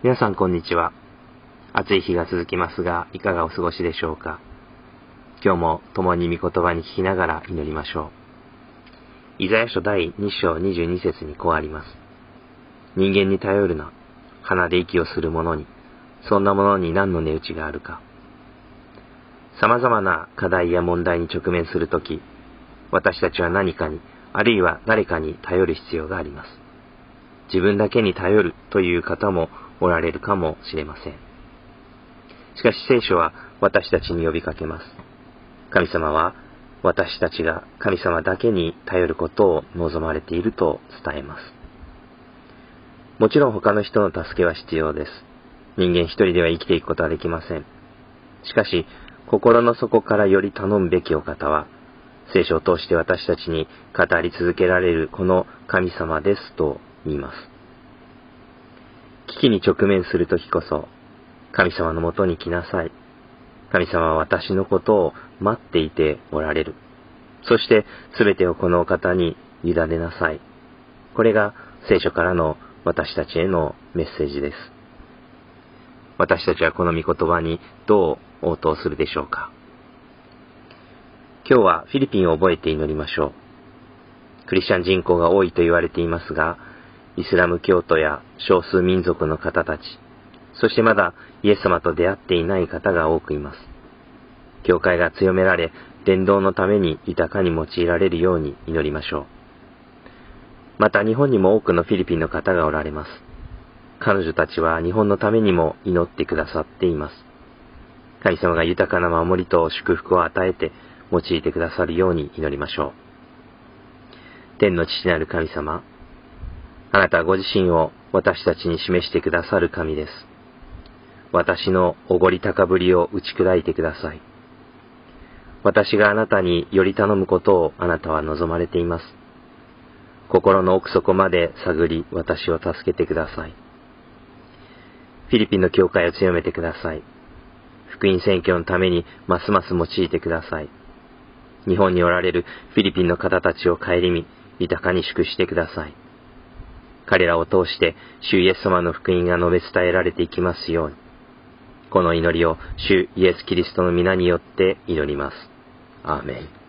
皆さんこんにちは。暑い日が続きますが、いかがお過ごしでしょうか。今日も共に御言葉に聞きながら祈りましょう。イザヤ書第2章22節にこうあります。人間に頼るな、鼻で息をする者に、そんなものに何の値打ちがあるか。様々な課題や問題に直面するとき、私たちは何かに、あるいは誰かに頼る必要があります。自分だけに頼るという方もおられるかもしれません。しかし聖書は私たちに呼びかけます。神様は私たちが神様だけに頼ることを望まれていると伝えます。もちろん他の人の助けは必要です。人間一人では生きていくことはできません。しかし、心の底からより頼むべきお方は、聖書を通して私たちに語り続けられるこの神様ですと言います。危機に直面するときこそ、神様のもとに来なさい。神様は私のことを待っていておられる。そしてすべてをこのお方に委ねなさい。これが聖書からの私たちへのメッセージです。私たちはこの御言葉にどう応答するでしょうか。今日はフィリピンを覚えて祈りましょう。クリスチャン人口が多いと言われていますが、イスラム教徒や少数民族の方たち、そしてまだイエス様と出会っていない方が多くいます。教会が強められ、伝道のために豊かに用いられるように祈りましょう。また日本にも多くのフィリピンの方がおられます。彼女たちは日本のためにも祈ってくださっています。神様が豊かな守りと祝福を与えて用いてくださるように祈りましょう。天の父なる神様、あなたはご自身を私たちに示してくださる神です。私のおごり高ぶりを打ち砕いてください。私があなたにより頼むことをあなたは望まれています。心の奥底まで探り私を助けてください。フィリピンの教会を強めてください。福音宣教のためにますます用いてください。日本におられるフィリピンの方たちを顧み、豊かに祝してください。彼らを通して主イエス様の福音が述べ伝えられていきますように。この祈りを主イエスキリストの皆によって祈ります。アーメン。